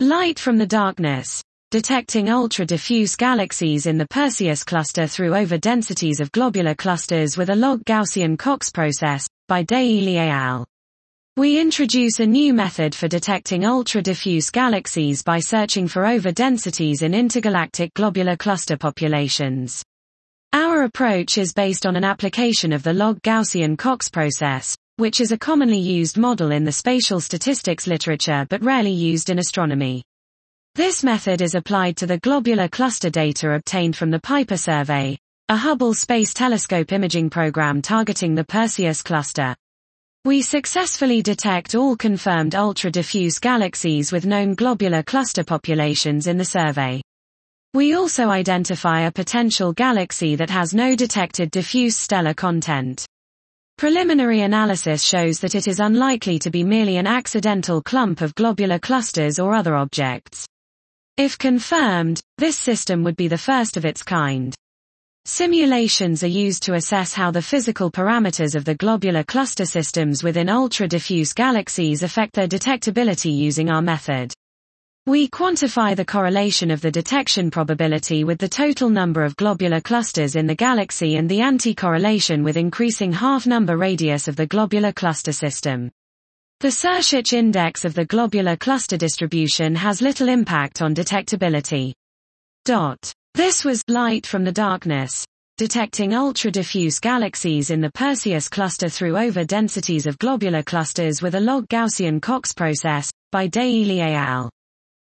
Light from the darkness. Detecting ultra-diffuse galaxies in the Perseus cluster through over-densities of globular clusters with a log Gaussian-Cox process, by Dai Li et al. We introduce a new method for detecting ultra-diffuse galaxies by searching for over-densities in intergalactic globular cluster populations. Our approach is based on an application of the log Gaussian-Cox process, which is a commonly used model in the spatial statistics literature but rarely used in astronomy. This method is applied to the globular cluster data obtained from the Piper survey, a Hubble Space Telescope imaging program targeting the Perseus cluster. We successfully detect all confirmed ultra-diffuse galaxies with known globular cluster populations in the survey. We also identify a potential galaxy that has no detected diffuse stellar content. Preliminary analysis shows that it is unlikely to be merely an accidental clump of globular clusters or other objects. If confirmed, this system would be the first of its kind. Simulations are used to assess how the physical parameters of the globular cluster systems within ultra-diffuse galaxies affect their detectability using our method. We quantify the correlation of the detection probability with the total number of globular clusters in the galaxy and the anti-correlation with increasing half-number radius of the globular cluster system. The Sirchich index of the globular cluster distribution has little impact on detectability. This was Light from the Darkness. Detecting ultra-diffuse galaxies in the Perseus cluster through over-densities of globular clusters with a log Gaussian-Cox process, by Dai Li et al.